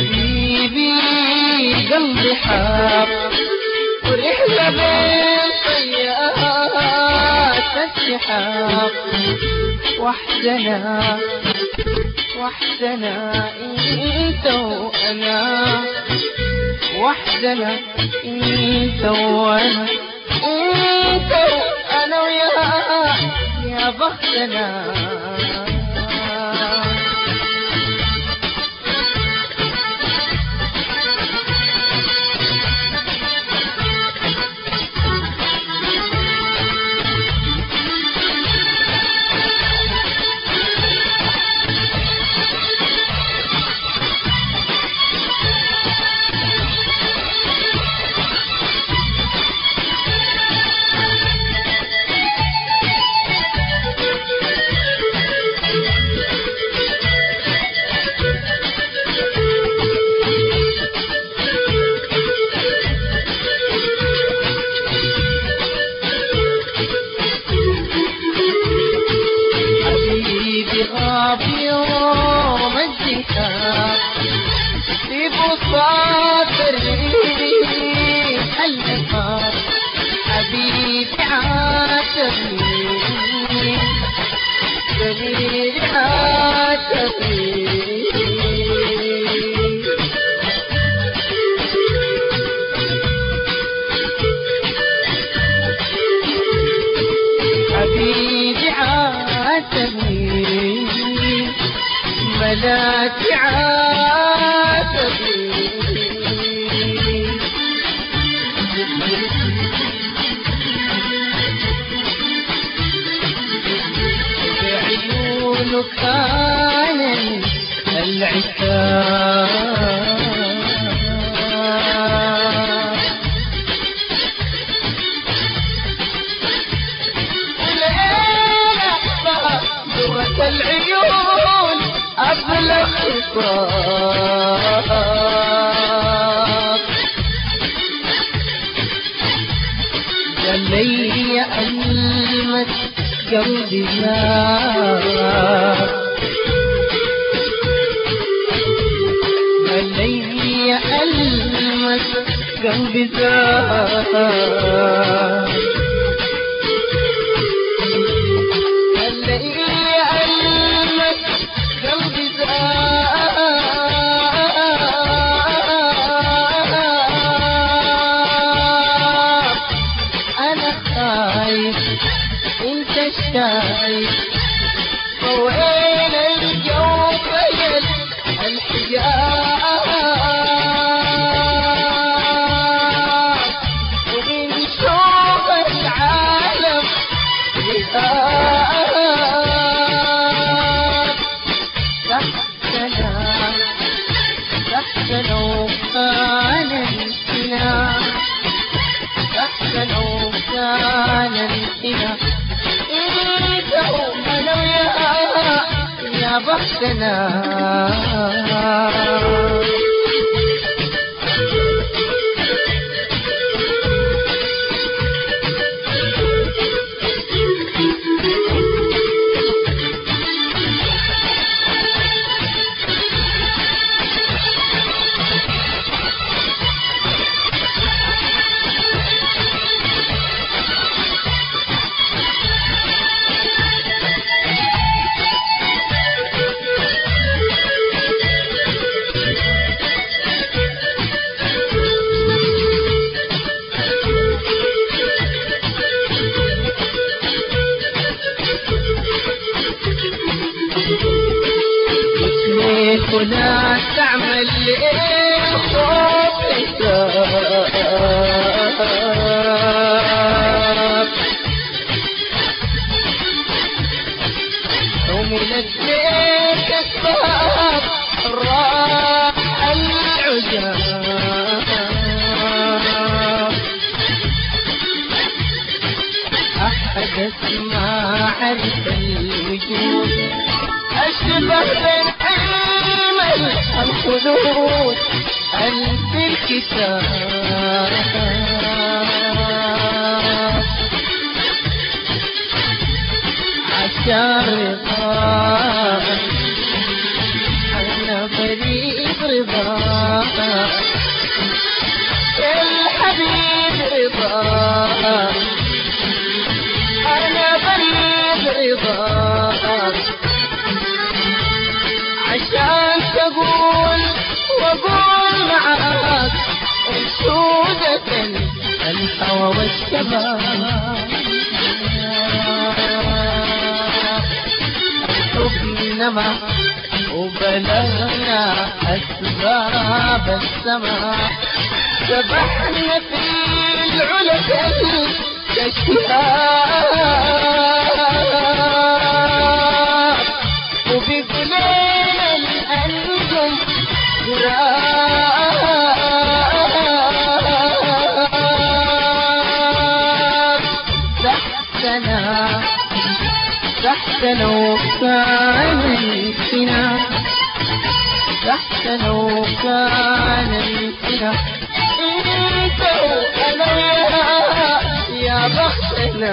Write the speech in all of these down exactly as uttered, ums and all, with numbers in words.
حبيبي قلبي حار ورحلة بين طيات السحاب وحدنا وحدنا انت وانا وحدنا انت وانا انت وانا ويا يا بختنا غاب يوم الزكاة في بساط الريح النفار حبيبي عاتبني حبيبي عاتبني حبيبي عاتبني ملاك عاتبي بعيونك كان العتاب وليلة ذرة العيون أبلغ خطاب جلي ألمس قلبي زار جلي ألمس قلبي زار انت شايف طوينا الجو خيل الحجاب وبنشوف العالم غياب تحتنا تحتنا وكان السنان تحتنا وكان السنان انت وانا ويا يا بختنا ولا تعمل الخوف حساب ومن الزيت الصاب راح العجاب أحدث ما عرف الوجود أشبه بالحلم الخلود أنت الكتاب عشان رضاك أنا بريد رضاك الحبيب رضاك أنا بريد رضاك عشان تقول وأقول معاك أنشودة الهوى والشباب حبنا وبلغنا أسباب السماء سبحنا في العلا كالاشتهاء وبقليل الأنجم غراب تحتنا تحتنا وكان الفنا تحتنا وكان الفنا انت وانا يا بختنا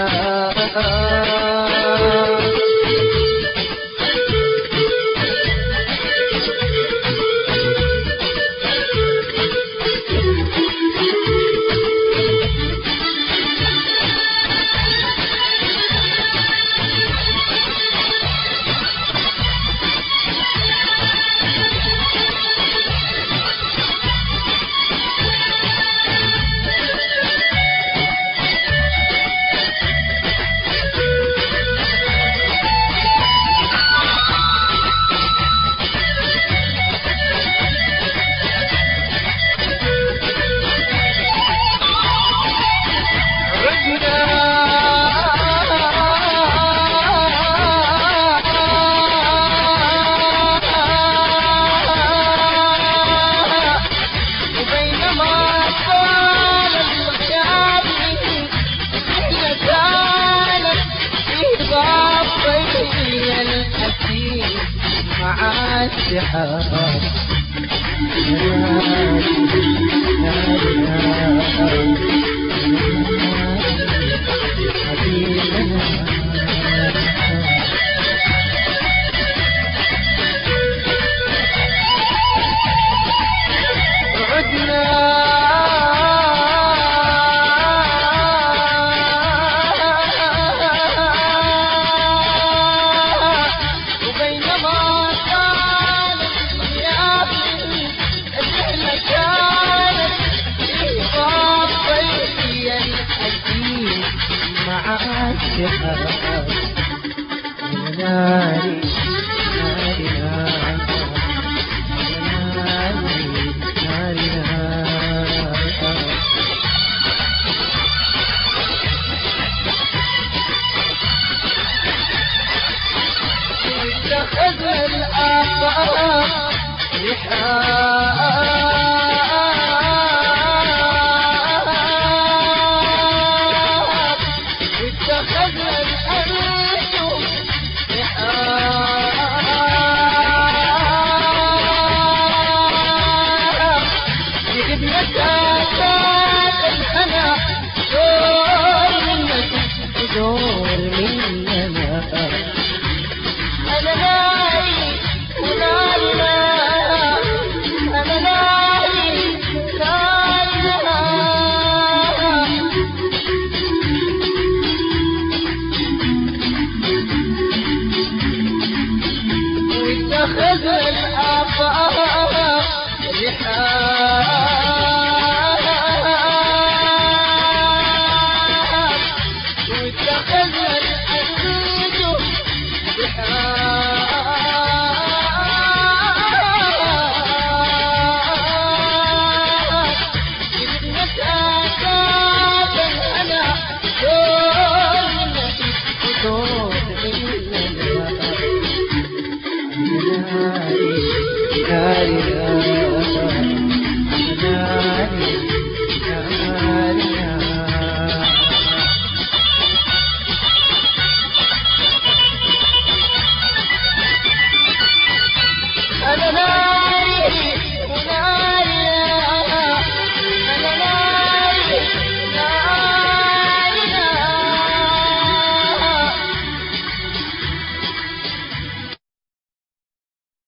ناري ناري